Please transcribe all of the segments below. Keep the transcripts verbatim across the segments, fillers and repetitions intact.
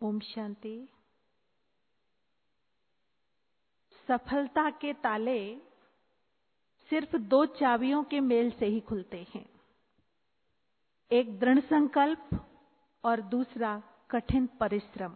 ओम शांति। सफलता के ताले सिर्फ दो चाबियों के मेल से ही खुलते हैं, एक दृढ़ संकल्प और दूसरा कठिन परिश्रम।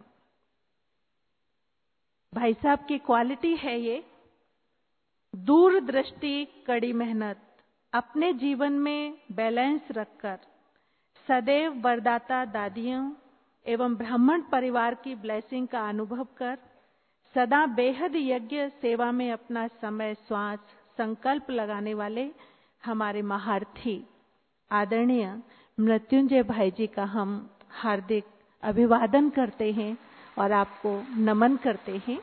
भाई साहब की क्वालिटी है ये, दूरदृष्टि, कड़ी मेहनत, अपने जीवन में बैलेंस रखकर सदैव वरदाता दादियों एवं ब्राह्मण परिवार की ब्लेसिंग का अनुभव कर सदा बेहद यज्ञ सेवा में अपना समय, श्वास, संकल्प लगाने वाले हमारे महारथी आदरणीय मृत्युंजय भाई जी का हम हार्दिक अभिवादन करते हैं और आपको नमन करते हैं।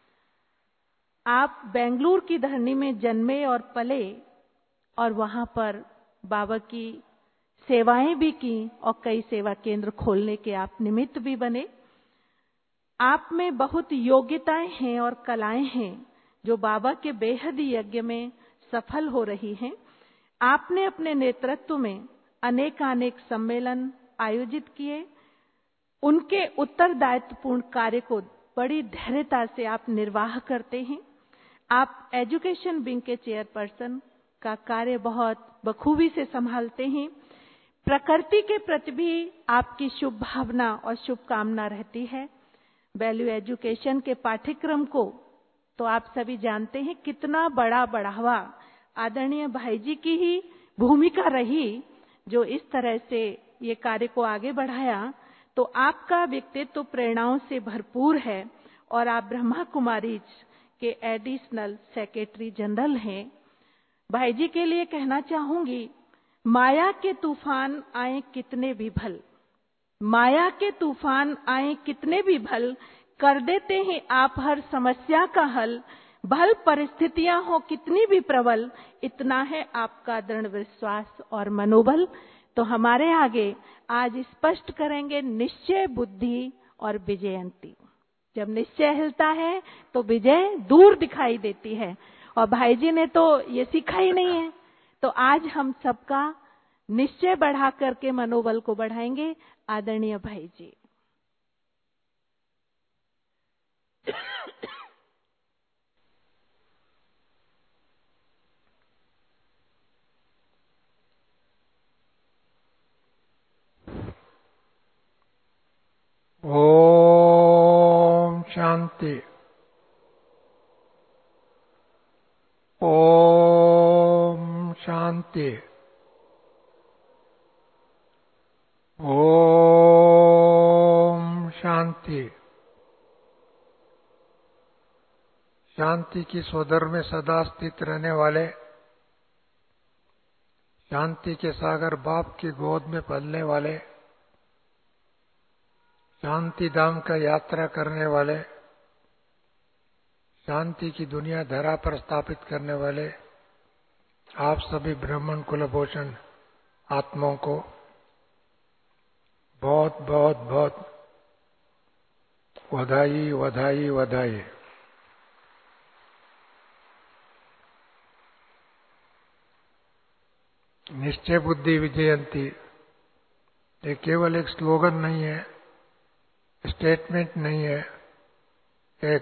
आप बेंगलुरु की धरनी में जन्मे और पले और वहां पर बाबा की सेवाएं भी की और कई सेवा केंद्र खोलने के आप निमित्त भी बने। आप में बहुत योग्यताएं हैं और कलाएं हैं जो बाबा के बेहद यज्ञ में सफल हो रही हैं। आपने अपने नेतृत्व में अनेकानेक सम्मेलन आयोजित किए, उनके उत्तरदायित्वपूर्ण कार्य को बड़ी धैर्यता से आप निर्वाह करते हैं। आप एजुकेशन विंग के चेयरपर्सन का कार्य बहुत बखूबी से संभालते हैं। प्रकृति के प्रति भी आपकी शुभ भावना और शुभकामना रहती है। वैल्यू एजुकेशन के पाठ्यक्रम को तो आप सभी जानते हैं, कितना बड़ा बढ़ावा आदरणीय भाई जी की ही भूमिका रही जो इस तरह से ये कार्य को आगे बढ़ाया। तो आपका व्यक्तित्व प्रेरणाओं से भरपूर है और आप ब्रह्मा कुमारीज के एडिशनल सेक्रेटरी जनरल हैं। भाई जी के लिए कहना चाहूंगी, माया के तूफान आए कितने भी भल, माया के तूफान आए कितने भी भल, कर देते हैं आप हर समस्या का हल। भल परिस्थितियां हो कितनी भी प्रबल, इतना है आपका दृढ़ विश्वास और मनोबल। तो हमारे आगे आज स्पष्ट करेंगे निश्चय, बुद्धि और विजयंती। जब निश्चय हिलता है तो विजय दूर दिखाई देती है, और भाई जी ने तो ये सीखा ही नहीं है। तो आज हम सबका निश्चय बढ़ा करके मनोबल को बढ़ाएंगे। आदरणीय भाई जी। ओम शांति। ओम शांति। ओम शांति। शांति की स्वदर में सदा स्थित रहने वाले, शांति के सागर बाप की गोद में पलने वाले, शांति धाम का यात्रा करने वाले, शांति की दुनिया धरा पर स्थापित करने वाले आप सभी ब्राह्मण कुलभूषण आत्माओं को बहुत बहुत बहुत बधाई बधाई बधाई। निश्चय बुद्धि विजयंती ये केवल एक स्लोगन नहीं है, स्टेटमेंट नहीं है, एक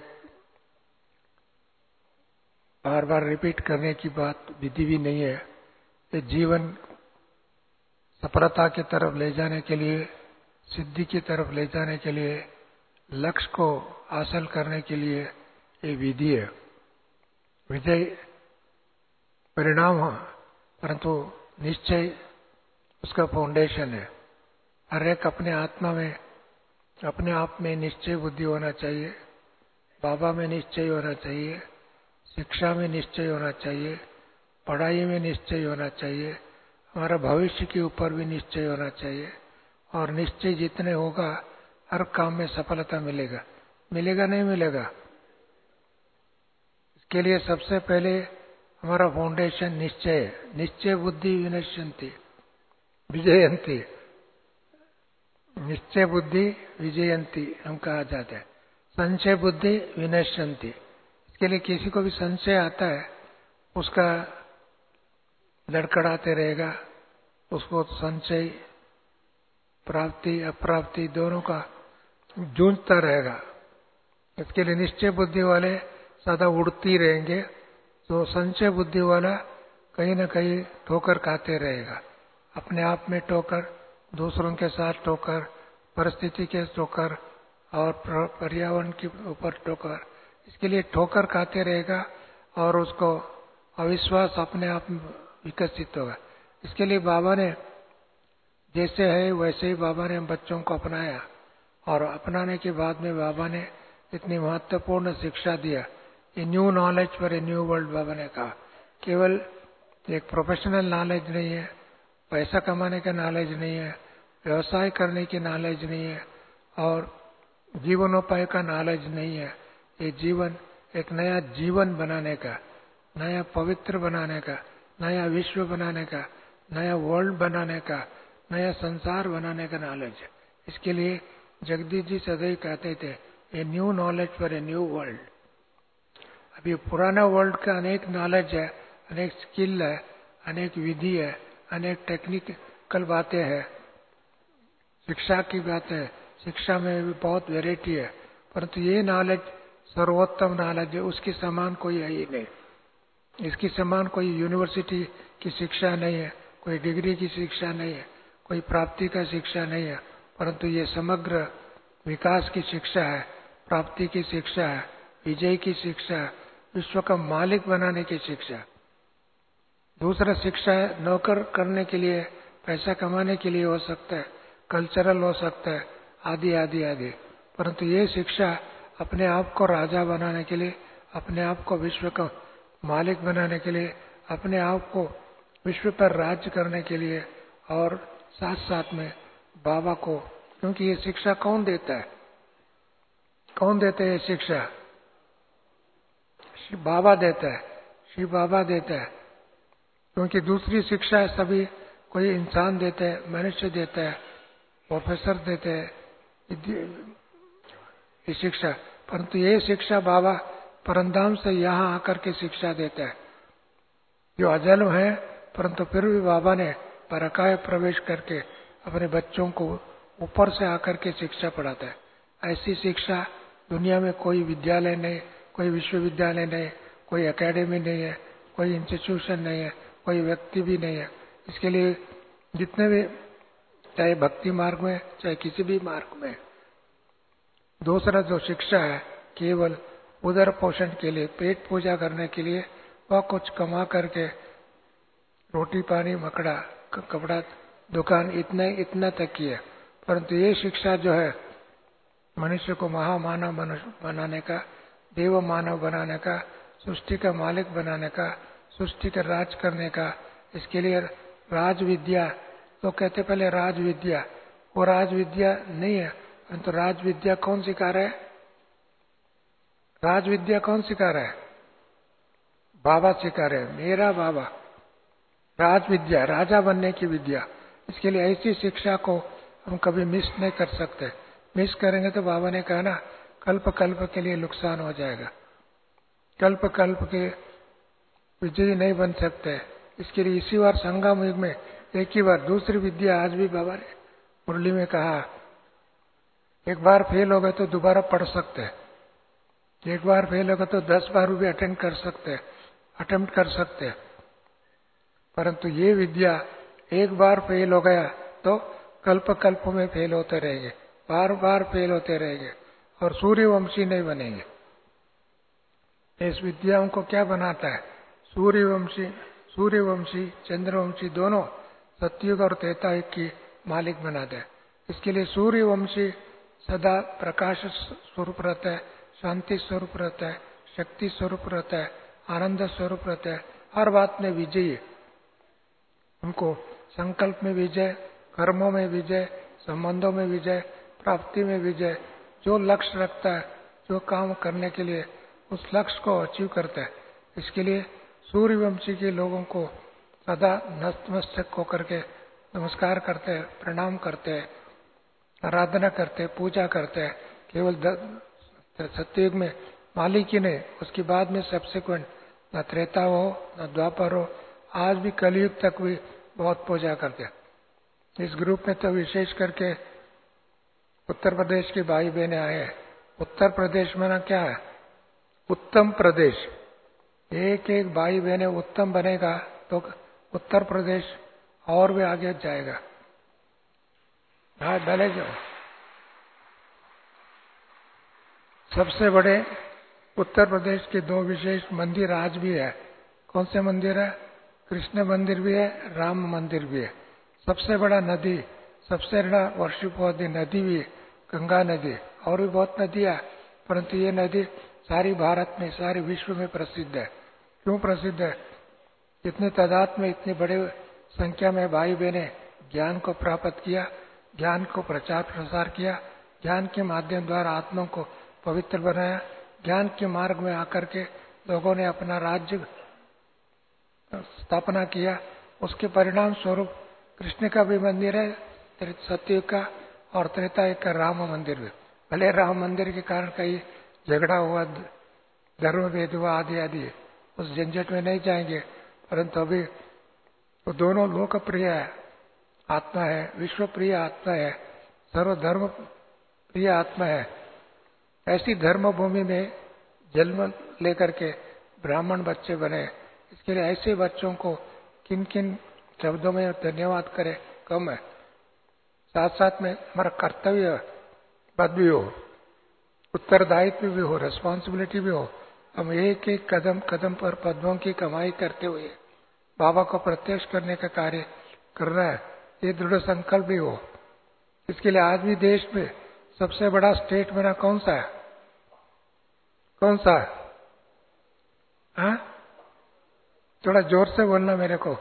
बार बार रिपीट करने की बात विधि भी नहीं है। ये जीवन सफलता की तरफ ले जाने के लिए, सिद्धि की तरफ ले जाने के लिए, लक्ष्य को हासिल करने के लिए ये विधि है। विजय परिणाम है, परंतु निश्चय उसका फाउंडेशन है। हर एक अपने आत्मा में, अपने आप में निश्चय बुद्धि होना चाहिए, बाबा में निश्चय होना चाहिए, शिक्षा में निश्चय होना चाहिए, पढ़ाई में निश्चय होना चाहिए, हमारा भविष्य के ऊपर भी निश्चय होना चाहिए। और निश्चय जितने होगा हर काम में सफलता मिलेगा। मिलेगा नहीं मिलेगा? इसके लिए सबसे पहले हमारा फाउंडेशन निश्चय है। निश्चय बुद्धि विनश्यन्ति विजयंती, निश्चय बुद्धि विजयंती हम कहा जाता है। संशय बुद्धि विनश्यन्ति, इसके लिए किसी को भी संशय आता है उसका लड़खड़ाते रहेगा, उसको संशय प्राप्ति अप्राप्ति दोनों का जूझता रहेगा। इसके लिए निश्चय बुद्धि वाले सदा उड़ती रहेंगे, तो संशय बुद्धि वाला कहीं न कहीं ठोकर खाते रहेगा। अपने आप में ठोकर, दूसरों के साथ ठोकर, परिस्थिति के ठोकर और पर्यावरण के ऊपर ठोकर, इसके लिए ठोकर खाते रहेगा और उसको अविश्वास अपने आप में विकसित होगा। इसके लिए बाबा ने जैसे है वैसे ही बाबा ने बच्चों को अपनाया, और अपनाने के बाद में बाबा ने इतनी महत्वपूर्ण शिक्षा दिया। ये new knowledge for a new world बाबा ने कहा। केवल एक प्रोफेशनल नॉलेज नहीं है, पैसा कमाने का नॉलेज नहीं है, व्यवसाय करने की नॉलेज नहीं है और जीवनोपाय का नॉलेज नहीं है। ये जीवन एक नया जीवन बनाने का, नया पवित्र बनाने का, नया विश्व बनाने का, नया वर्ल्ड बनाने का, नया संसार बनाने का नॉलेज है। इसके लिए जगदीश जी सदैव कहते थे, a new knowledge for a new world. अभी पुराना वर्ल्ड का अनेक नॉलेज है, अनेक स्किल है, अनेक विधि है, अनेक टेक्निकल बातें हैं, शिक्षा की बात है, शिक्षा में भी बहुत वैरायटी है, परंतु ये नॉलेज सर्वोत्तम नॉलेज है। उसके समान कोई है ही नहीं। इसके समान कोई यूनिवर्सिटी की शिक्षा नहीं है, कोई डिग्री की शिक्षा नहीं है, कोई प्राप्ति का शिक्षा नहीं है, परंतु ये समग्र विकास की शिक्षा है, प्राप्ति की शिक्षा है, विजय की शिक्षा है, विश्व का मालिक बनाने की शिक्षा। दूसरा शिक्षा है नौकर करने के लिए, पैसा कमाने के लिए हो सकता है, कल्चरल हो सकता है, आदि आदि आदि, परंतु ये शिक्षा अपने आप को राजा बनाने के लिए, अपने आप को विश्व का मालिक बनाने के लिए, अपने आप को विश्व पर राज्य करने के लिए, और साथ साथ में बाबा को, क्योंकि ये शिक्षा कौन देता है? कौन देते हैं ये शिक्षा? श्री बाबा देता है, श्री बाबा देता है। क्योंकि दूसरी शिक्षा सभी कोई इंसान देता है, मनुष्य देता है, प्रोफेसर देते हैं ये शिक्षा, परंतु ये शिक्षा बाबा परमधाम से यहाँ आकर के शिक्षा देता है। जो अजन्म है, परंतु फिर भी बाबा ने परकाय प्रवेश करके अपने बच्चों को ऊपर से आकर के शिक्षा पढ़ाता है। ऐसी शिक्षा दुनिया में कोई विद्यालय नहीं, कोई विश्वविद्यालय नहीं, कोई एकेडमी नहीं है, कोई इंस्टीट्यूशन नहीं है, कोई व्यक्ति भी नहीं है। इसके लिए जितने भी, चाहे भक्ति मार्ग में, चाहे किसी भी मार्ग में, दूसरा जो शिक्षा है केवल उदर पोषण के लिए, पेट पूजा करने के लिए, वह कुछ कमा करके रोटी पानी मकड़ा कपड़ा दुकान इतने इतना तक की है। परंतु ये शिक्षा जो है मनुष्य को महामानव बनाने का, देव मानव बनाने का, सृष्टि का मालिक बनाने का, सृष्टि का राज करने का, इसके लिए राज विद्या, तो कहते पहले राज विद्या, वो राज विद्या नहीं है, परंतु राज विद्या कौन सिखा रहा है? राज विद्या कौन सिखा रहा है? बाबा सिखा रहे हैं, मेरा बाबा। राज विद्या, राजा बनने की विद्या। इसके लिए ऐसी शिक्षा को हम कभी मिस नहीं कर सकते। मिस करेंगे तो बाबा ने कहा ना, कल्प कल्प के लिए नुकसान हो जाएगा, कल्प कल्प के विजयी नहीं बन सकते। इसके लिए इसी बार संगम युग में एक ही बार, दूसरी विद्या आज भी बाबा ने मुरली में कहा, एक बार फेल हो गए तो दोबारा पढ़ सकते हैं, एक बार फेल हो गए तो दस बार भी अटेंड कर सकते हैं, अटेम्प्ट कर सकते हैं, परंतु ये विद्या एक बार फेल हो गया तो कल्प कल्प में फेल होते रहेंगे, बार बार फेल होते रहेंगे और सूर्यवंशी नहीं बनेंगे। इस विद्याओं को क्या बनाता है? सूर्यवंशी, सूर्यवंशी चंद्रवंशी दोनों सतयुग और त्रेता युग की मालिक बनाते हैं। इसके लिए सूर्यवंशी सदा प्रकाश स्वरूप रहता है, शांति स्वरूप रहता है, शक्ति स्वरूप रहता है, आनंद स्वरूप रहता है, हर बात में विजयी। उनको संकल्प में विजय, कर्मों में विजय, संबंधों में विजय, प्राप्ति में विजय, जो लक्ष्य रखता है, जो काम करने के लिए उस लक्ष्य को अचीव करता है। इसके लिए सूर्यवंशी के लोगों को सदा नतमस्तक होकर के नमस्कार करते हैं, प्रणाम करते हैं, आराधना करते हैं, पूजा करते हैं। केवल सत्ययुग में मालिक ही नहीं, उसके बाद में सब्सिक्वेंट न त्रेता हो न द्वापर हो, आज भी कलयुग तक भी बहुत पूजा करते हैं। इस ग्रुप में तो विशेष करके उत्तर प्रदेश की भाई बहनें आए हैं। उत्तर प्रदेश में ना क्या है, उत्तम प्रदेश। एक एक भाई बहनें उत्तम बनेगा तो उत्तर प्रदेश और भी आगे जाएगा। हाँ भले जाओ। सबसे बड़े उत्तर प्रदेश के दो विशेष मंदिर आज भी है। कौन से मंदिर है? कृष्ण मंदिर भी है, राम मंदिर भी है। सबसे बड़ा नदी, सबसे बड़ा वर्षिपोदी नदी भी गंगा नदी, और भी बहुत नदियां, परंतु ये नदी सारी भारत में, सारे विश्व में प्रसिद्ध है। क्यों प्रसिद्ध है? इतनी तादाद में, इतनी बड़े संख्या में भाई बहने ज्ञान को प्राप्त किया, ज्ञान को प्रचार प्रसार किया, ज्ञान के माध्यम द्वारा आत्मा को पवित्र बनाया, ज्ञान के मार्ग में आकर के लोगों ने अपना राज्य स्थापना किया। उसके परिणाम स्वरूप कृष्ण का भी मंदिर है, सत्ययुग का, और त्रेता युग का राम मंदिर भी। भले राम मंदिर के कारण कई झगड़ा हुआ, धर्म भेद हुआ आदि आदि, उस झंझट में नहीं जाएंगे, परंतु अभी वो दोनों लोकप्रिय आत्मा है, विश्व प्रिय आत्मा है, सर्वधर्म प्रिय आत्मा है। ऐसी धर्म भूमि में जन्म लेकर के ब्राह्मण बच्चे बने। इसके लिए ऐसे बच्चों को किन किन शब्दों में धन्यवाद करें कम है। साथ साथ में हमारा कर्तव्य पद भी हो, उत्तरदायित्व भी हो, रिस्पॉन्सिबिलिटी भी हो। हम एक एक कदम कदम पर पदों की कमाई करते हुए बाबा को प्रत्यक्ष करने का कार्य कर रहा है, ये दृढ़ संकल्प भी हो। इसके लिए आज भी देश में सबसे बड़ा स्टेट मेरा कौन सा है? कौन सा है? हाँ, थोड़ा जोर से बोलना मेरे को।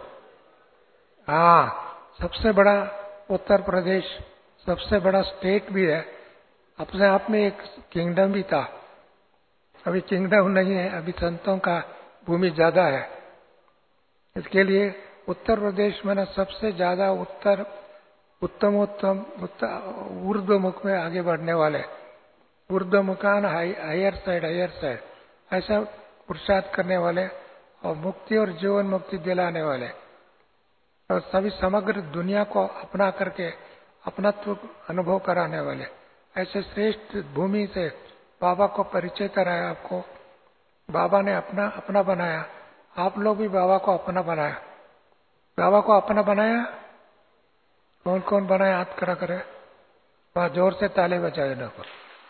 हाँ, सबसे बड़ा उत्तर प्रदेश सबसे बड़ा स्टेट भी है, अपने आप में एक किंगडम भी था। अभी किंगडम नहीं है, अभी संतों का भूमि ज्यादा है। इसके लिए उत्तर प्रदेश में ना सबसे ज्यादा उत्तर उत्तमोत्तम ऊर्ध्वमुख में आगे बढ़ने वाले, ऊर्ध्वमुखान हायर साइड हायर साइड ऐसा पुरुषार्थ करने वाले, और मुक्ति और जीवन मुक्ति दिलाने वाले, और सभी समग्र दुनिया को अपना करके अपनत्व अनुभव कराने वाले, ऐसे श्रेष्ठ भूमि से बाबा को परिचय कराया। आपको बाबा ने अपना अपना बनाया, आप लोग भी बाबा को अपना बनाया। बाबा को अपना बनाया, कौन कौन बनाया? हाथ खड़ा करे, वहां जोर से ताली बजाए ना को।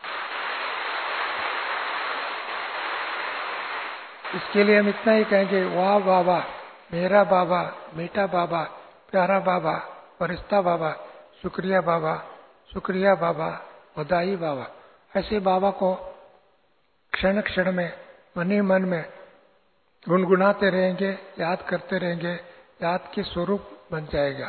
इसके लिए हम इतना ही कहेंगे, वाह बाबा, मेरा बाबा, मीठा बाबा, प्यारा बाबा, फरिश्ता बाबा, शुक्रिया बाबा, शुक्रिया बाबा, बधाई बाबा। ऐसे बाबा को क्षण क्षण में मन ही मन में गुनगुनाते रहेंगे, याद करते रहेंगे, याद के स्वरूप बन जाएगा।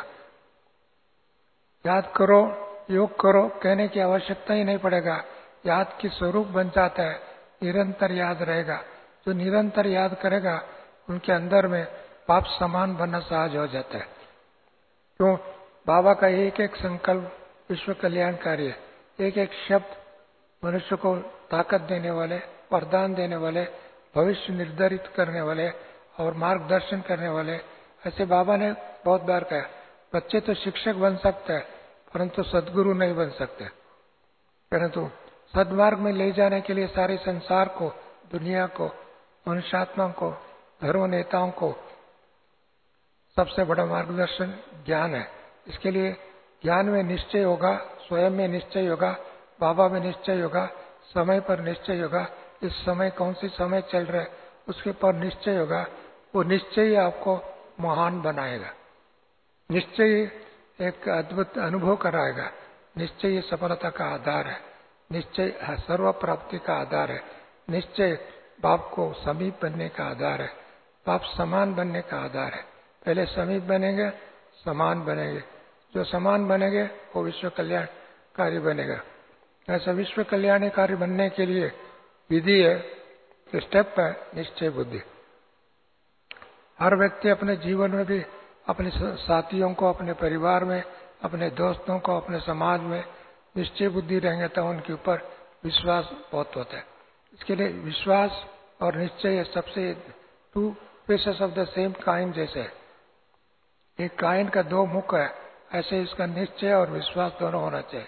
याद करो, योग करो, कहने की आवश्यकता ही नहीं पड़ेगा, याद के स्वरूप बन जाता है, निरंतर याद रहेगा। जो निरंतर याद करेगा उनके अंदर में पाप समान बनना सहज हो जाता है। क्यों? बाबा का एक एक संकल्प विश्व कल्याणकारी है, एक एक शब्द मनुष्य को ताकत देने वाले, वरदान देने वाले, भविष्य निर्धारित करने वाले और मार्गदर्शन करने वाले। ऐसे बाबा ने बहुत बार कहा, बच्चे तो शिक्षक बन सकते हैं परंतु सदगुरु नहीं बन सकते। परंतु सदमार्ग में ले जाने के लिए सारे संसार को, दुनिया को, मनुष्यात्मा को, धर्म नेताओं को सबसे बड़ा मार्गदर्शन ज्ञान है। इसके लिए ज्ञान में निश्चय होगा, स्वयं में निश्चय होगा, बाबा में निश्चय होगा, समय पर निश्चय होगा। इस समय कौन सी समय चल रहा है उसके पर निश्चय होगा। वो निश्चय आपको महान बनाएगा, निश्चय एक अद्भुत अनुभव कराएगा। निश्चय सफलता का आधार है, निश्चय सर्व प्राप्ति का आधार है, निश्चय बाप को समीप बनने का आधार है, बाप समान बनने का आधार है। पहले समीप बनेंगे, समान बनेंगे, जो समान बनेंगे वो विश्व कल्याणकारी बनेगा। ऐसा विश्व कल्याणकारी बनने के लिए विधि है, स्टेप है निश्चय बुद्धि। हर व्यक्ति अपने जीवन में भी अपने साथियों को, अपने परिवार में, अपने दोस्तों को, अपने समाज में निश्चय बुद्धि रहेंगे तो उनके ऊपर विश्वास बहुत होता है। इसके लिए विश्वास और निश्चय सबसे two pieces of the same kind जैसे है। एक काइन का दो मुख है, ऐसे इसका निश्चय और विश्वास दोनों होना चाहिए।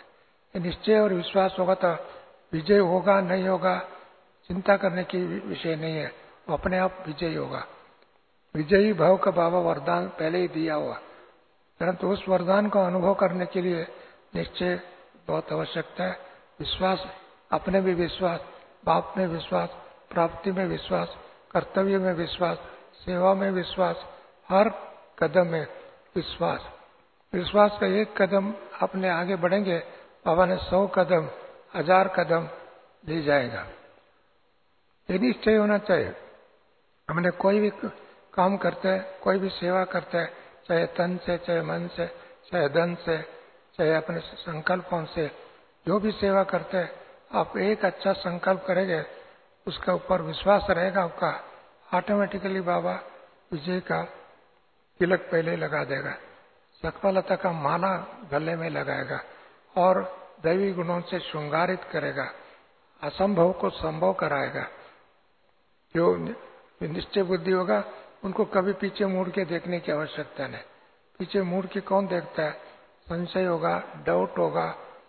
निश्चय और विश्वास होगा तो विजय होगा नहीं होगा चिंता करने की विषय नहीं है, वो अपने आप विजयी होगा। विजयी भाव का बाबा वरदान पहले ही दिया हुआ, परंतु उस वरदान को अनुभव करने के लिए निश्चय बहुत आवश्यकता है। विश्वास, अपने भी विश्वास, बाप में विश्वास, प्राप्ति में विश्वास, कर्तव्य में विश्वास, सेवा में विश्वास, हर कदम में विश्वास। विश्वास का एक कदम अपने आगे बढ़ेंगे, बाबा ने सौ कदम, हजार कदम ले जाएगा। ये निश्चय होना चाहिए। हमने कोई भी काम करते हैं, कोई भी सेवा करते हैं, चाहे तन से, चाहे मन से, चाहे धन से, चाहे अपने संकल्पों से, जो भी सेवा करते हैं, आप एक अच्छा संकल्प करेंगे, उसके ऊपर विश्वास रहेगा आपका, ऑटोमेटिकली बाबा विजय का तिलक पहले लगा देगा, सफलता का माला गले में लगाएगा और दैवी गुणों से श्रृंगारित करेगा, असंभव को संभव कराएगा। जो निश्चय बुद्धि होगा उनको कभी पीछे मुड़ के देखने की आवश्यकता नहीं। पीछे मुड़ के कौन देखता है? संशय होगा, डाउट होगा,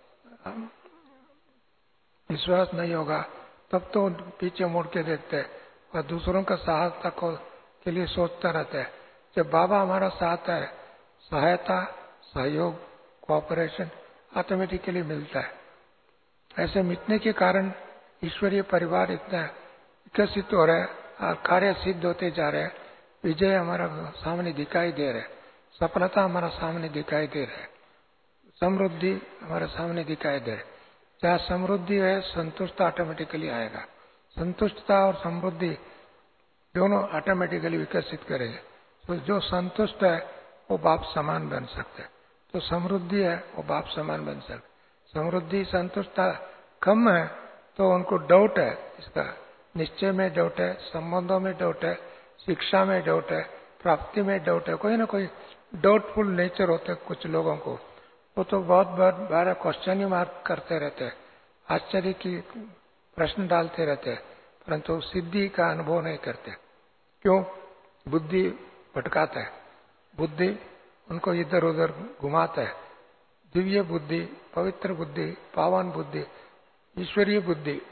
विश्वास नहीं होगा, तब तो पीछे मुड़ के देखते हैं और दूसरों का सहायता को के लिए सोचता रहता है। जब बाबा हमारा साथ है, सहायता, सहयोग, कोऑपरेशन ऑटोमेटिकली मिलता है। ऐसे मिटने के कारण ईश्वरीय परिवार इतना विकसित हो रहा है और कार्य सिद्ध होते जा रहे हैं। विजय हमारा सामने दिखाई दे रहा है, सफलता हमारा सामने दिखाई दे रहा है, समृद्धि हमारे सामने दिखाई दे रहा है। जहाँ समृद्धि है, संतुष्टता ऑटोमेटिकली आएगा। संतुष्टता और समृद्धि दोनों ऑटोमेटिकली विकसित करेंगे। तो जो संतुष्ट है वो बाप समान बन सकते हैं, तो समृद्धि है वो बाप समान बन सकते। समृद्धि, संतुष्टता कम है तो उनको डाउट है, इसका निश्चय में डाउट है, संबंधों में डाउट है, शिक्षा में डाउट है, प्राप्ति में डाउट है, कोई ना कोई डाउटफुल नेचर होते हैं कुछ लोगों को। वो तो बहुत बार बार क्वेश्चन मार्क करते रहते हैं, आश्चर्य की प्रश्न डालते रहते हैं, परंतु सिद्धि का अनुभव नहीं करते। क्यों? बुद्धि भटकाता है, बुद्धि उनको इधर उधर घुमाता है। दिव्य बुद्धि, पवित्र बुद्धि, पावन बुद्धि, ईश्वरीय बुद्धि,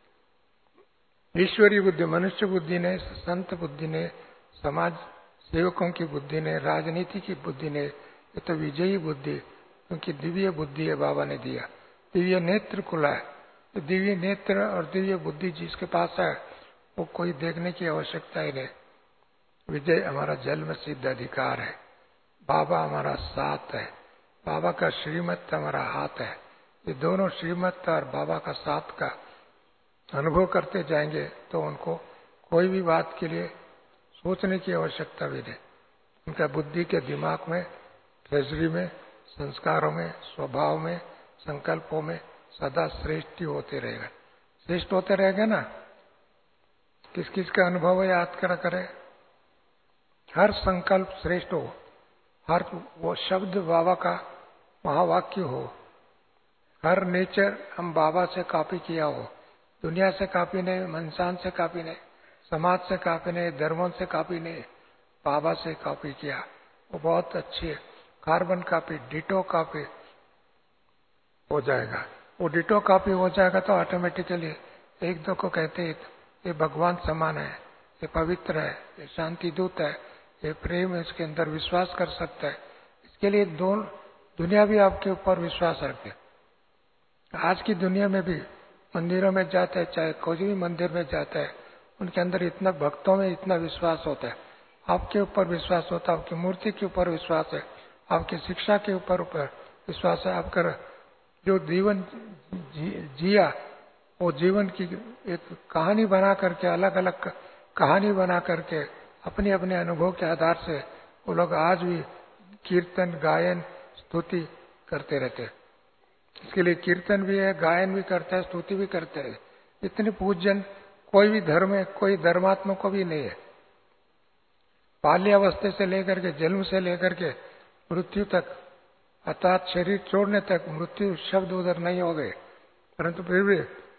ईश्वरीय बुद्धि, मनुष्य बुद्धि ने, संत बुद्धि ने, समाज सेवकों की बुद्धि ने, राजनीति की बुद्धि ने, ये तो विजयी बुद्धि, क्योंकि दिव्य बुद्धि है बाबा ने दिया। दिव्य नेत्र खुला है, तो दिव्य नेत्र और दिव्य बुद्धि जिसके पास है वो कोई देखने की आवश्यकता ही नहीं। विजय हमारा जन्म सिद्ध अधिकार है, बाबा हमारा साथ है, बाबा का श्रीमत हमारा हाथ है। ये दोनों श्रीमत और बाबा का साथ का अनुभव करते जाएंगे तो उनको कोई भी बात के लिए सोचने की आवश्यकता भी नहीं। उनका बुद्धि के दिमाग में, ट्रेजरी में, संस्कारों में, स्वभाव में, संकल्पों में सदा श्रेष्ठ ही होते रहेगा। श्रेष्ठ होते रहेगा ना। किस किस का अनुभव है याद करा करे। हर संकल्प श्रेष्ठ हो, हर वो शब्द बाबा का महावाक्य हो, हर नेचर हम बाबा से कॉपी किया हो, दुनिया से कॉपी नहीं, इंसान से कॉपी नहीं, समाज से कॉपी नहीं, धर्मों से कॉपी नहीं, बाबा से कॉपी किया। वो बहुत अच्छी है। कार्बन कॉपी, डिटो कॉपी हो जाएगा। वो डिटो कॉपी हो जाएगा तो ऑटोमेटिकली एक दो को कहते हैं ये भगवान समान है, ये पवित्र है, ये शांति दूत है, ये प्रेम है, इसके अंदर विश्वास कर सकता है। इसके लिए दो दुनिया भी आपके ऊपर विश्वास रखते। आज की दुनिया में भी मंदिरों में जाते हैं, चाहे कोई भी मंदिर में जाता है, उनके अंदर इतना भक्तों में इतना विश्वास होता है, आपके ऊपर विश्वास होता है, आपकी मूर्ति के ऊपर विश्वास है, आपकी शिक्षा के ऊपर ऊपर विश्वास है। आपका जो जीवन जी, जिया वो जीवन की एक कहानी बना करके, अलग अलग कहानी बना करके अपने अपने अनुभव के आधार से वो लोग आज भी कीर्तन, गायन, स्तुति करते रहते हैं। इसके लिए कीर्तन भी है, गायन भी करते हैं, स्तुति भी करते हैं। इतने पूजन कोई भी धर्म है, कोई धर्मात्मा को भी नहीं है। बाल्यावस्था से लेकर के, जन्म से लेकर के मृत्यु तक, अर्थात शरीर छोड़ने तक मृत्यु शब्द उधर नहीं हो गए, परंतु फिर भी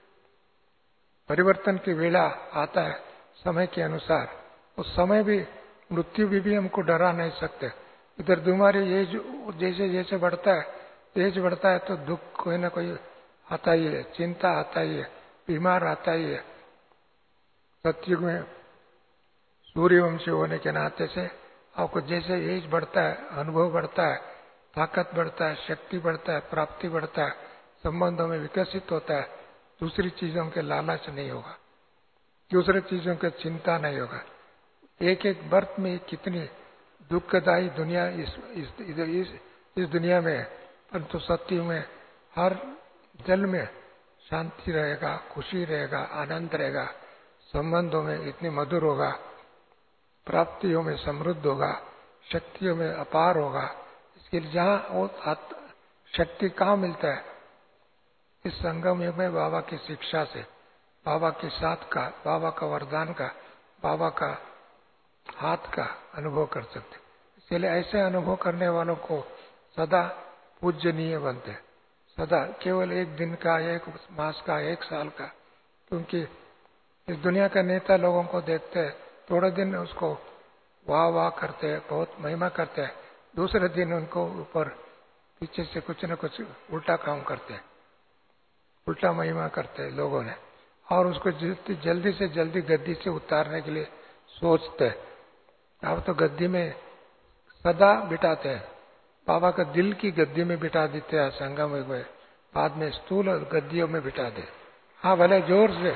परिवर्तन की वेला आता है समय के अनुसार। उस समय भी मृत्यु भी, भी हमको डरा नहीं सकते। इधर बीमारी ये जैसे जैसे बढ़ता है एज बढ़ता है तो दुख कोई ना कोई आता ही है, चिंता आता ही है, बीमार आता ही है। सतयुग में सूर्यवंशी होने के नाते से आपको जैसे एज बढ़ता है, अनुभव बढ़ता है, ताकत बढ़ता है, शक्ति बढ़ता है, प्राप्ति बढ़ता है, संबंधों में विकसित होता है, दूसरी चीजों के लालच नहीं होगा, दूसरी चीजों की चिंता नहीं होगा। एक एक बर्थ में कितनी दुखदायी दुनिया इस इस, इस, इस दुनिया में है, परंतु सत्य में हर जल में शांति रहेगा, खुशी रहेगा, आनंद रहेगा, संबंधों में इतनी मधुर होगा, प्राप्तियों में समृद्ध होगा, शक्तियों में अपार होगा। इसके लिए जहाँ वो शक्ति कहाँ मिलता है? इस संगम युग में बाबा की शिक्षा से, बाबा के साथ का, बाबा का वरदान का, बाबा का हाथ का अनुभव कर सकते। इसलिए ऐसे अनुभव करने वालों को सदा पूजनीय बनते हैं, सदा केवल एक दिन का, एक मास का, एक साल का। क्योंकि इस दुनिया का नेता लोगों को देखते हैं, थोड़े दिन उसको वाह वाह करते हैं, बहुत महिमा करते हैं, दूसरे दिन उनको ऊपर पीछे से कुछ न कुछ उल्टा काम करते हैं, उल्टा महिमा करते हैं लोगों ने, और उसको जल्दी से जल्दी गद्दी से उतारने के लिए सोचते हैं। आप तो गद्दी में सदा बिठाते हैं, बाबा का दिल की गद्दी में बिठा देते हैं संगम में, बाद में स्थूल और गद्दियों में बिठा दे। हाँ भले जोर से।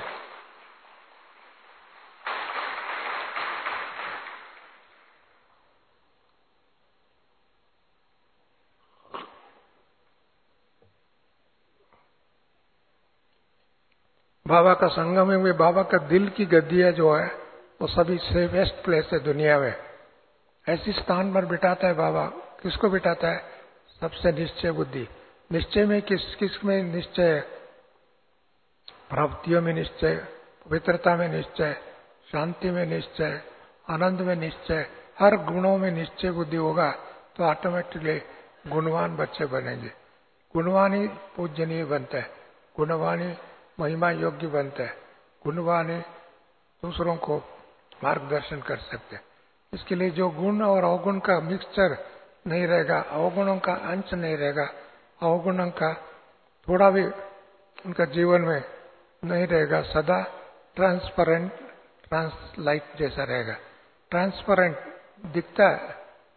बाबा का संगम में बाबा का दिल की गद्दियां जो है वो सभी से बेस्ट प्लेस है दुनिया में। ऐसी स्थान पर बिठाता है बाबा। किसको बिठाता है? सबसे निश्चय बुद्धि। निश्चय में किस किस में निश्चय है? प्राप्तियों में निश्चय, पवित्रता में निश्चय, शांति में निश्चय, आनंद में निश्चय, हर गुणों में निश्चय बुद्धि होगा तो ऑटोमेटिकली गुणवान बच्चे बनेंगे। गुणवान ही पूजनीय बनता है, गुणवान ही महिमा योग्य बनता है, गुणवान ही दूसरों को मार्गदर्शन कर सकते हैं। इसके लिए जो गुण और अवगुण का मिक्सचर नहीं रहेगा, अवगुणों का अंश नहीं रहेगा, अवगुणों का थोड़ा भी उनका जीवन में नहीं रहेगा, सदा ट्रांसपेरेंट, ट्रांसलाइट जैसा रहेगा। ट्रांसपेरेंट दिखता है,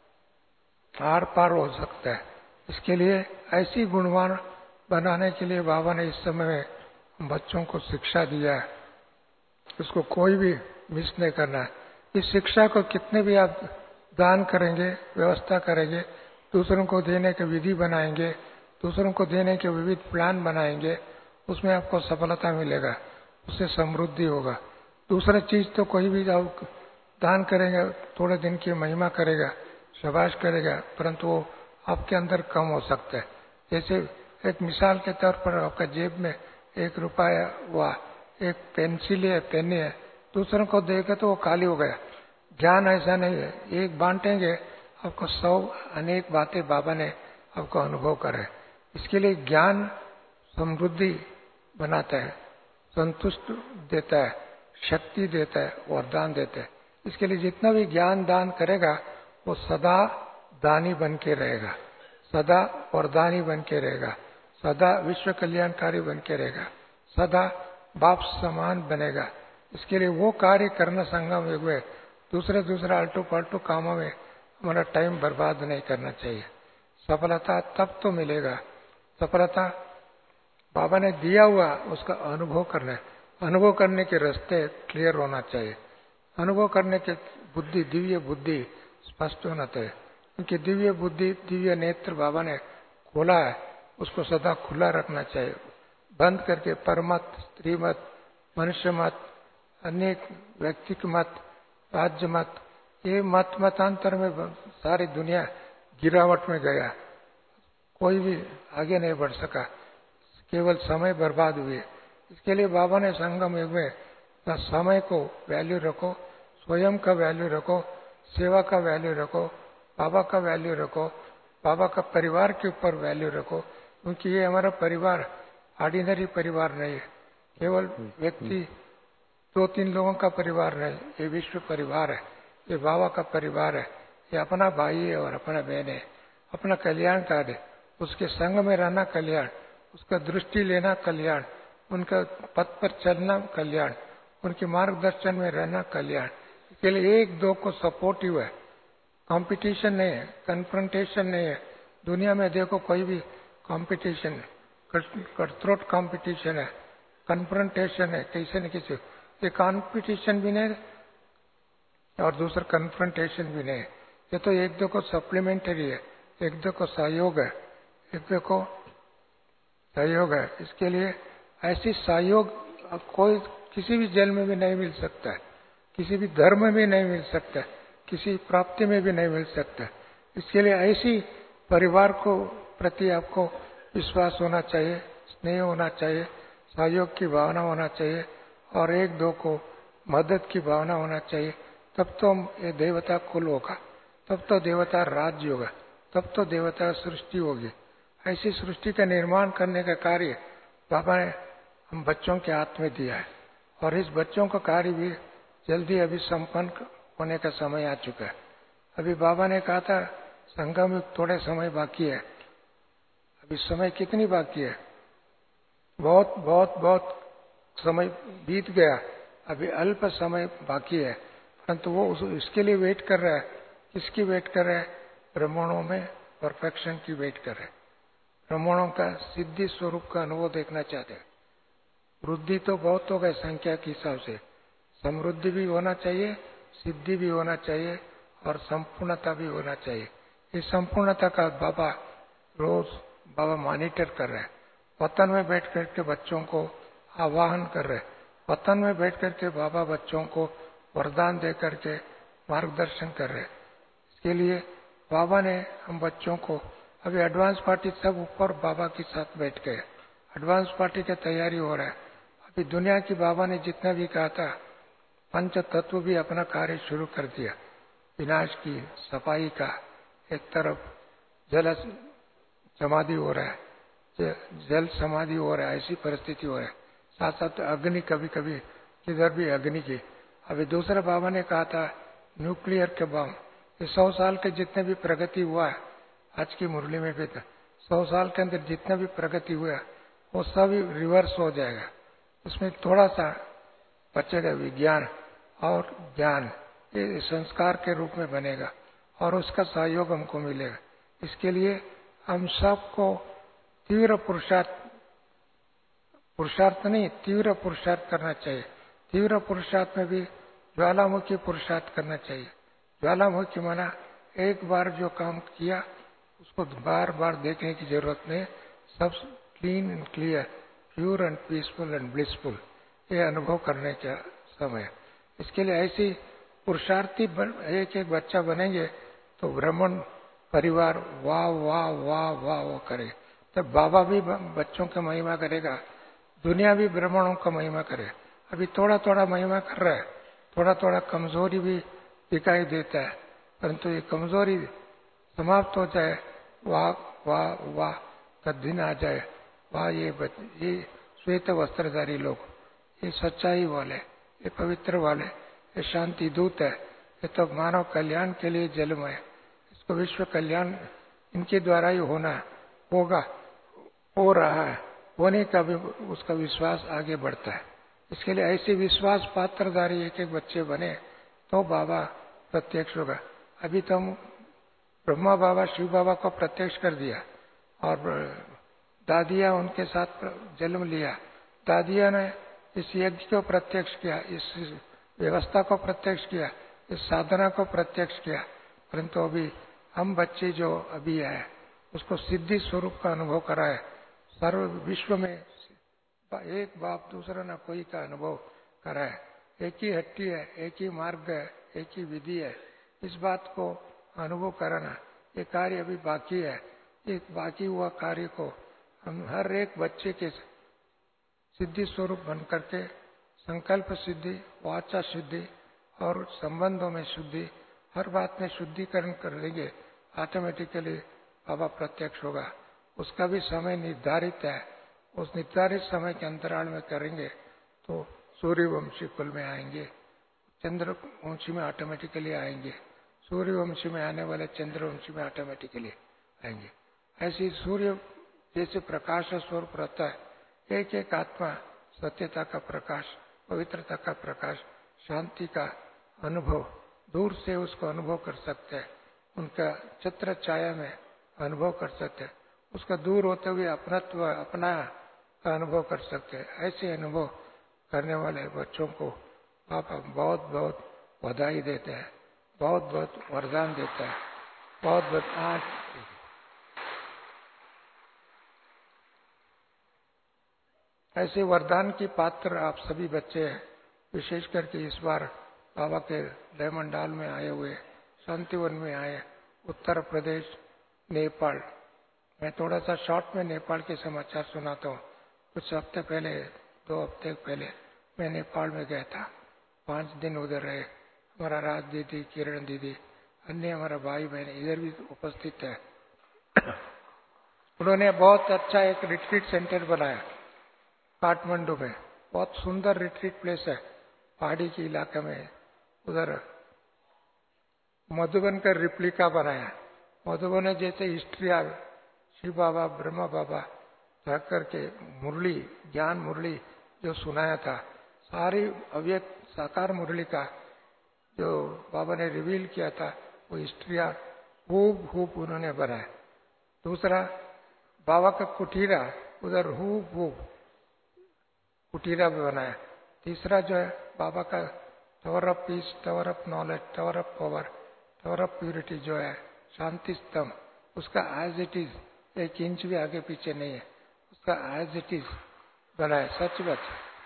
आर पार हो सकता है। इसके लिए ऐसी गुणवान बनाने के लिए बाबा ने इस समय में बच्चों को शिक्षा दिया है, उसको कोई भी मिस नहीं करना है। इस शिक्षा को कितने भी आप दान करेंगे, व्यवस्था करेंगे, दूसरों को देने के विधि बनाएंगे, दूसरों को देने के विविध प्लान बनाएंगे, उसमें आपको सफलता मिलेगा, उससे समृद्धि होगा। दूसरा चीज तो कोई भी आप दान करेगा, थोड़े दिन की महिमा करेगा, शाबाश करेगा, परंतु वो आपके अंदर कम हो सकता है। जैसे एक मिसाल के तौर पर आपका जेब में एक रुपया हुआ, एक पेंसिल है, पेन है, दूसरों को देगा तो वो खाली हो गया। ज्ञान ऐसा नहीं है, एक बांटेंगे आपको सौ अनेक बातें बाबा ने आपको अनुभव कराए। इसके लिए ज्ञान समृद्धि बनाता है, संतुष्ट देता है, शक्ति देता है, वरदान देता है। इसके लिए जितना भी ज्ञान दान करेगा वो सदा दानी बन के रहेगा, सदा वरदानी बन के रहेगा, सदा विश्व कल्याणकारी बन के रहेगा, सदा बाप समान बनेगा। इसके लिए वो कार्य करना संगम युग में, दूसरे दूसरे अल्टू पल्टू कामों में हमारा टाइम बर्बाद नहीं करना चाहिए। सफलता तब तो मिलेगा, सफलता बाबा ने दिया हुआ उसका अनुभव करना है। अनुभव करने के रास्ते क्लियर होना चाहिए, अनुभव करने के बुद्धि, दिव्य बुद्धि स्पष्ट होना चाहिए। क्योंकि दिव्य बुद्धि, दिव्य नेत्र बाबा ने खोला है, उसको सदा खुला रखना चाहिए। बंद करके परमत, स्त्री मत, मनुष्य मत, अनेक व्यक्तिक मत, राज्य मत, ये मत मतांतर में सारी दुनिया गिरावट में गया, कोई भी आगे नहीं बढ़ सका, केवल समय बर्बाद हुए। इसके लिए बाबा ने संगम युग में समय को वैल्यू रखो, स्वयं का वैल्यू रखो, सेवा का वैल्यू रखो, बाबा का वैल्यू रखो, बाबा का परिवार के ऊपर वैल्यू रखो। क्योंकि ये हमारा परिवार ऑर्डिनरी परिवार नहीं है, केवल व्यक्ति दो तीन लोगों का परिवार नहीं, ये विश्व परिवार है, ये बाबा का परिवार है, ये अपना भाई है और अपना बहन है, अपना कल्याणकारी है। उसके संग में रहना कल्याण, उसका दृष्टि लेना कल्याण, उनका पथ पर चलना कल्याण, उनके मार्गदर्शन में रहना कल्याण। इसके लिए एक दो को सपोर्टिव है, कंपटीशन नहीं है, कन्फ्रंटेशन नहीं है। दुनिया में देखो कोई भी कंपटीशन, कटथ्रोट कंपटीशन है, कन्फ्रंटेशन है किसी न किसी। ये कंपटीशन भी नहीं और दूसरा कन्फ्रंटेशन भी नहीं, ये तो एक दो को सप्लीमेंटरी है, एक दो को सहयोग है, एक दो को सहयोग है। इसके लिए ऐसी सहयोग कोई किसी भी जन्म में भी नहीं मिल सकता है, किसी भी धर्म में भी नहीं मिल सकता, किसी प्राप्ति में भी नहीं मिल सकता। इसके लिए ऐसी परिवार को प्रति आपको विश्वास होना चाहिए, स्नेह होना चाहिए, सहयोग की भावना होना चाहिए और एक दो को मदद की भावना होना चाहिए। तब तो ये देवता कुल होगा, तब तो देवता राज्य होगा, तब तो देवता सृष्टि होगी। ऐसी सृष्टि का निर्माण करने का कार्य बाबा ने हम बच्चों के हाथ में दिया है और इस बच्चों का कार्य भी जल्दी अभी संपन्न होने का समय आ चुका है। अभी बाबा ने कहा था संगम में थोड़े समय बाकी है, अभी समय कितनी बाकी है? बहुत बहुत बहुत समय बीत गया, अभी अल्प समय बाकी है, परंतु वो उस, इसके लिए वेट कर रहा है। किसकी वेट कर रहा है? ब्रह्मणों में परफेक्शन की वेट कर रहे हैं, ब्रह्मणों का सिद्धि स्वरूप का अनुभव देखना चाहते हैं। वृद्धि तो बहुत हो गए संख्या के हिसाब से, समृद्धि भी होना चाहिए, सिद्धि भी होना चाहिए और संपूर्णता भी होना चाहिए। इस संपूर्णता का बाबा रोज बाबा मॉनिटर कर रहे हैं। वतन में बैठ करके बच्चों को आवाहन कर रहे हैं, वतन में बैठ करके बाबा बच्चों को वरदान दे करके मार्गदर्शन कर रहे हैं। इसके लिए बाबा ने हम बच्चों को अभी एडवांस पार्टी सब ऊपर बाबा के साथ बैठ गए, एडवांस पार्टी की तैयारी हो रहा है। अभी दुनिया की बाबा ने जितना भी कहा था, पंच तत्व भी अपना कार्य शुरू कर दिया। विनाश की सफाई का एक तरफ जल समाधि हो रहा है, जल समाधि हो रहा है, ऐसी परिस्थिति हो रहा है। साथ साथ अग्नि, कभी कभी किधर भी अग्नि की। अभी दूसरा बाबा ने कहा था न्यूक्लियर के बम, ये सौ साल के जितने भी प्रगति हुआ है, आज की मुरली में भी था, सौ साल के अंदर जितना भी प्रगति हुआ वो सब रिवर्स हो जाएगा। उसमें थोड़ा सा बचेगा विज्ञान और ज्ञान, ये संस्कार के रूप में बनेगा और उसका सहयोग हमको मिलेगा। इसके लिए हम सबको तीव्र पुरुषार्थ पुरुषार्थ नहीं तीव्र पुरुषार्थ करना चाहिए। तीव्र पुरुषार्थ में भी ज्वालामुखी पुरुषार्थ करना चाहिए। ज्वालामुखी माना एक बार जो काम किया उसको बार बार देखने की जरूरत नहीं, सब clean and clear, pure and peaceful and blissful, ये अनुभव करने का समय। इसके लिए ऐसी पुरुषार्थी एक एक बच्चा बनेंगे तो ब्राह्मण परिवार वाह वाह वाह वाह वाह करे, तब बाबा भी बच्चों का महिमा करेगा, दुनिया भी ब्राह्मणों का महिमा करे। अभी थोड़ा थोड़ा महिमा कर रहा है, थोड़ा थोड़ा कमजोरी भी दिखाई देता है, परंतु ये कमजोरी समाप्त हो जाए, वाह वाह वाह का दिन आ जाए, वाह ये ये श्वेत वस्त्रधारी लोग, ये सच्चाई वाले, ये पवित्र वाले, ये शांति दूत है, ये तो मानव कल्याण के लिए जन्म है, इसको विश्व कल्याण इनके द्वारा ही होना होगा, हो रहा है, होने का भी उसका विश्वास आगे बढ़ता है। इसके लिए ऐसे विश्वास पात्रधारी एक एक बच्चे बने तो बाबा प्रत्यक्ष होगा। अभी तो हम ब्रह्मा बाबा शिव बाबा को प्रत्यक्ष कर दिया और दादिया उनके साथ जन्म लिया, दादिया ने इस यज्ञ को प्रत्यक्ष किया, इस व्यवस्था को प्रत्यक्ष किया, इस साधना को प्रत्यक्ष किया, परंतु अभी हम बच्चे जो अभी है उसको सिद्धि स्वरूप का अनुभव करा है। सर्व विश्व में एक बाप दूसरा न कोई का अनुभव करा है, एक ही हट्टी है, एक ही मार्ग है, एक ही विधि है, इस बात को अनुभव कराना ये कार्य अभी बाकी है। इस बाकी हुआ कार्य को हम हर एक बच्चे के सिद्धि स्वरूप बन करके संकल्प सिद्धि, वाचा सिद्धि और संबंधों में शुद्धि, हर बात में शुद्धिकरण कर लेंगे, ऑटोमेटिकली बाबा प्रत्यक्ष होगा। उसका भी समय निर्धारित है, उस निर्धारित समय के अंतराल में करेंगे तो सूर्यवंशी कुल में आएंगे, चंद्रवंशी में ऑटोमेटिकली आएंगे, सूर्यवंशी में आने वाले चंद्रवंशी में ऑटोमेटिकली आएंगे। ऐसी सूर्य जैसे प्रकाश स्वरूप रहता है, एक एक आत्मा सत्यता का प्रकाश, पवित्रता का प्रकाश, शांति का अनुभव दूर से उसको अनुभव कर सकते हैं, उनका छत्र छाया में अनुभव कर सकते हैं, उसका दूर होते हुए अपनत्व अपना का अनुभव कर सकते हैं। ऐसे अनुभव करने वाले बच्चों को पापा बहुत बहुत बधाई देते हैं, बहुत बहुत वरदान देता है, बहुत बहुत आज ऐसे वरदान की पात्र आप सभी बच्चे हैं। विशेष करके इस बार बाबा के लेमन डाल में आए हुए, शांतिवन में आए, उत्तर प्रदेश, नेपाल। मैं थोड़ा सा शॉर्ट में नेपाल के समाचार सुनाता हूँ। कुछ हफ्ते पहले, दो हफ्ते पहले मैं नेपाल में गया था, पांच दिन उधर रहे। हमारा राज दीदी, किरण दीदी, अन्य हमारा भाई बहन इधर भी उपस्थित है। उन्होंने बहुत अच्छा एक रिट्रीट सेंटर बनाया काठमांडू में। बहुत सुंदर रिट्रीट प्लेस है, पहाड़ी के इलाके में। उधर मधुबन का रिप्लिका बनाया। मधुबन ने जैसे हिस्ट्री शिव बाबा, ब्रह्मा बाबा रह करके मुरली, ज्ञान मुरली जो सुनाया था, सारी अव्यक्त साकार मुरली का जो बाबा ने रिवील किया था, वो हिस्ट्रिया खूब खूब उन्होंने बनाया। दूसरा बाबा का कुटीरा, उधर खूब खूब कुटीरा भी बनाया। तीसरा जो है बाबा का tower of peace, tower of knowledge, tower of power, tower of purity जो है शांति स्तंभ, उसका एज इट इज एक इंच भी आगे पीछे नहीं है, उसका एज इट इज बनाया। सच बात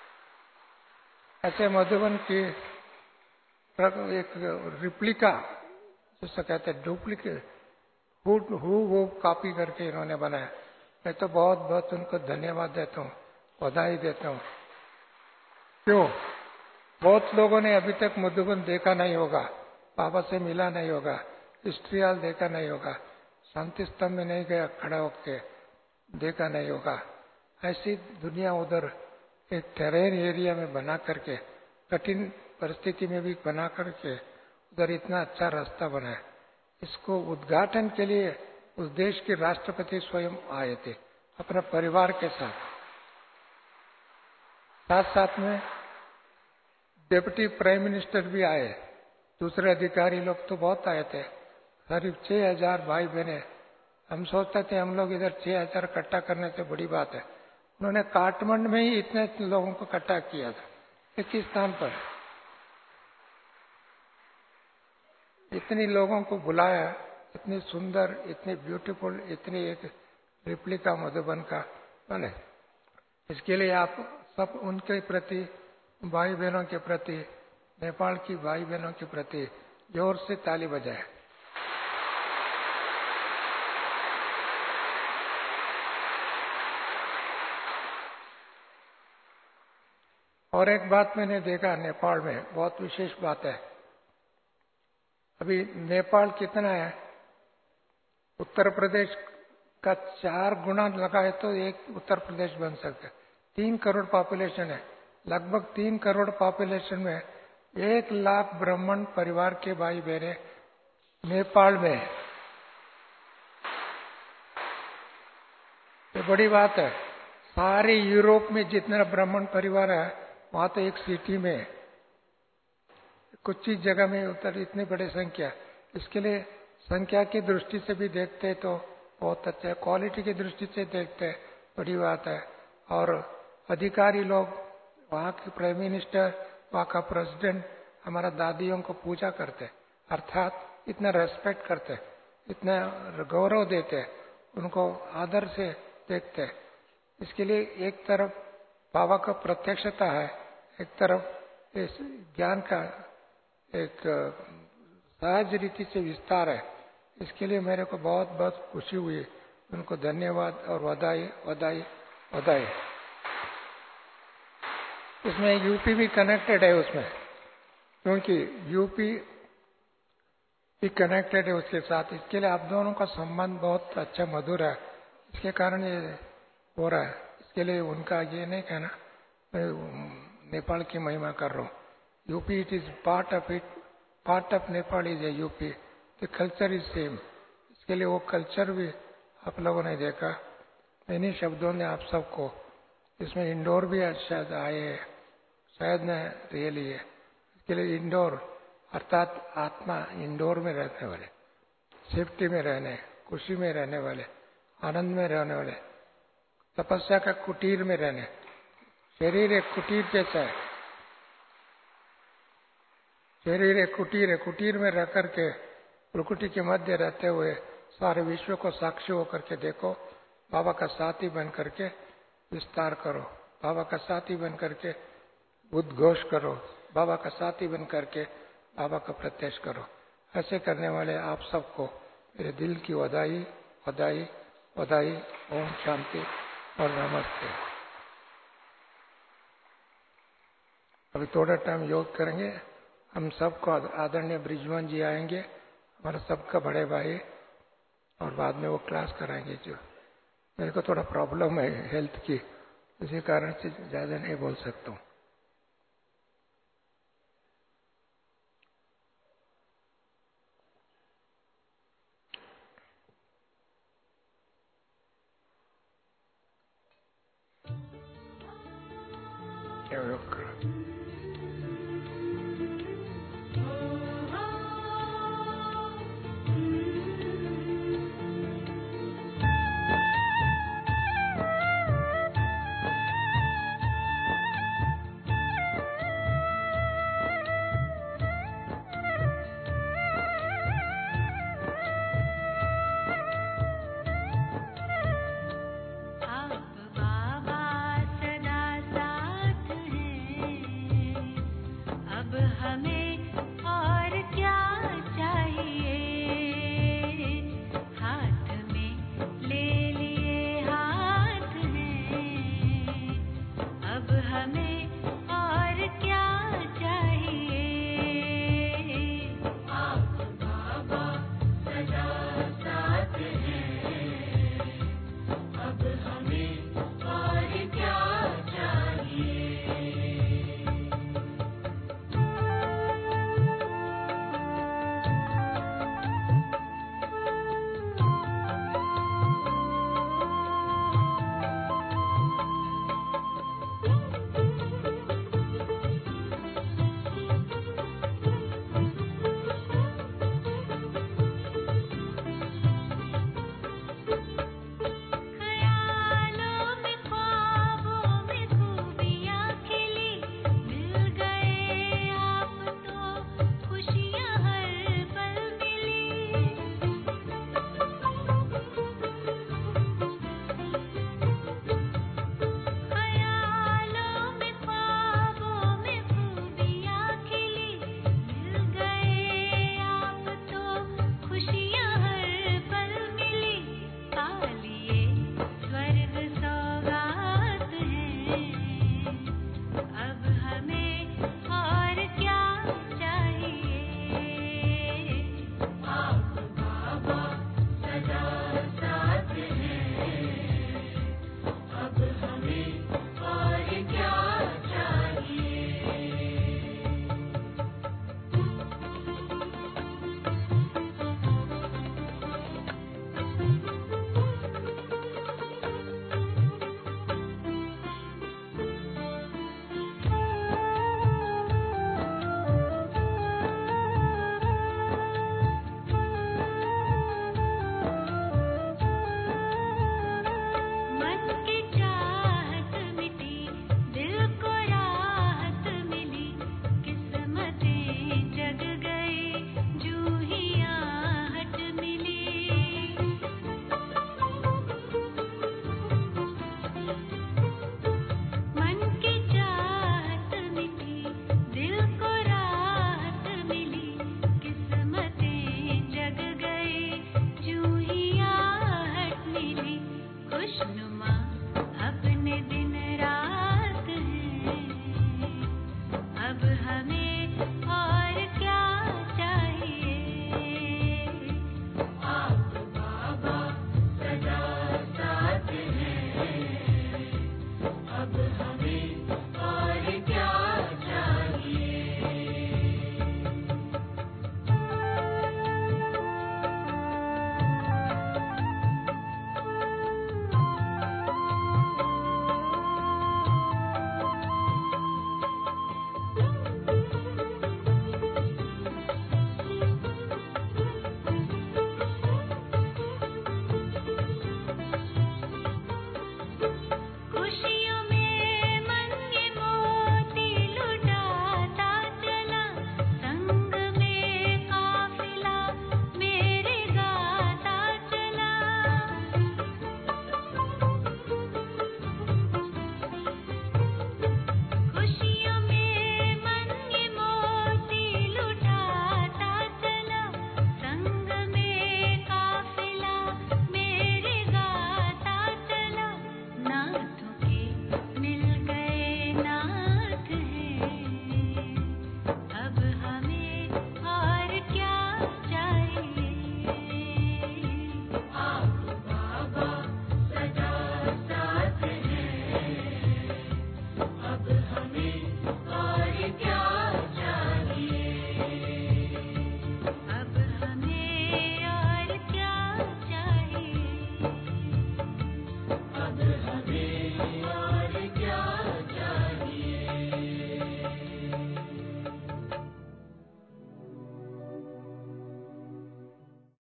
ऐसे मधुबन की एक रिप्लिका जिससे कहते हैं डुप्लीकेट, हु हु कॉपी करके इन्होंने बनाया। मैं तो बहुत बहुत उनको धन्यवाद देता हूँ, बधाई देता हूँ। क्यों? बहुत लोगों ने अभी तक मधुबन देखा नहीं होगा, बाबा से मिला नहीं होगा, हिस्ट्री हॉल देखा नहीं होगा, शांति स्तंभ में नहीं गया खड़ा होके देखा नहीं होगा। ऐसी दुनिया उधर एक टेरेन एरिया में बना करके, कठिन परिस्थिति में भी बना करके उधर इतना अच्छा रास्ता बनाया। इसको उद्घाटन के लिए उस देश के राष्ट्रपति स्वयं आए थे अपने परिवार के साथ। साथ साथ में डिप्टी प्राइम मिनिस्टर भी आए, दूसरे अधिकारी लोग तो बहुत आए थे, करीब छह हजार भाई बहने। हम सोचते थे हम लोग इधर छह हजार इकट्ठा करने से बड़ी बात है, उन्होंने काठमांडू में ही इतने लोगों को इकट्ठा किया था, एक ही स्थान पर इतनी लोगों को बुलाया। इतनी सुंदर, इतनी ब्यूटीफुल, इतनी एक रिप्लिका मधुबन का बने। इसके लिए आप सब उनके प्रति, भाई बहनों के प्रति, नेपाल की भाई बहनों के प्रति जोर से ताली बजाएं। और एक बात मैंने देखा नेपाल में, बहुत विशेष बात है। अभी नेपाल कितना है? उत्तर प्रदेश का चार गुना लगाए तो एक उत्तर प्रदेश बन सकता है। तीन करोड़ पॉपुलेशन है, लगभग तीन करोड़ पॉपुलेशन में एक लाख ब्राह्मण परिवार के भाई बहने नेपाल में। ये बड़ी बात है। सारे यूरोप में जितना ब्राह्मण परिवार है, वहां तो एक सिटी में, कुछ ही जगह में उतर इतनी बड़ी संख्या। इसके लिए संख्या की दृष्टि से भी देखते तो बहुत अच्छा है, क्वालिटी की दृष्टि से देखते बड़ी बात है। और अधिकारी लोग, वहाँ के प्राइम मिनिस्टर, वहाँ का प्रेसिडेंट हमारा दादियों को पूजा करते, अर्थात इतना रेस्पेक्ट करते, इतना गौरव देते, उनको आदर से देखते। इसके लिए एक तरफ बाबा का प्रत्यक्षता है, एक तरफ इस ज्ञान का एक सहज रीति से विस्तार है। इसके लिए मेरे को बहुत बहुत खुशी हुई, उनको धन्यवाद और बधाई बधाई बधाई। इसमें यूपी भी कनेक्टेड है उसमें, क्योंकि यूपी भी कनेक्टेड है उसके साथ। इसके लिए आप दोनों का संबंध बहुत अच्छा मधुर है, इसके कारण ये हो रहा है। इसके लिए उनका ये नहीं कहना मैं नेपाल की महिमा कर रहा हूँ। UP it is part of it, part of Nepal is a UP, the culture is same. इसके लिए वो कल्चर भी आप लोगों ने देखा, इन्हीं शब्दों ने आप सबको, इसमें इंडोर भी शायद आए है, शायद न रियली है, इसके लिए इंडोर अर्थात आत्मा इंडोर में रहने वाले, सेफ्टी में रहने, खुशी में रहने वाले, आनंद में रहने वाले, तपस्या का कुटीर में रहने। शरीर एक कुटीर जैसा है, शरीर एक कुटीर है, कुटीर में रह करके प्रकृति के मध्य रहते हुए सारे विश्व को साक्षी होकर के देखो, बाबा का साथी बन करके विस्तार करो, बाबा का साथी बन करके उद्घोष करो, बाबा का साथी बन करके बाबा का प्रत्यक्ष करो। ऐसे करने वाले आप सबको मेरे दिल की बधाई बधाई बधाई। ओम शांति और नमस्ते। अभी थोड़ा टाइम योग करेंगे। हम सबको आदरणीय ब्रिजमान जी आएंगे, हमारा सबका बड़े भाई, और बाद में वो क्लास कराएंगे। जो मेरे को थोड़ा प्रॉब्लम है हेल्थ की, इसी कारण से ज्यादा नहीं बोल सकता हूँ। योग करो। हमें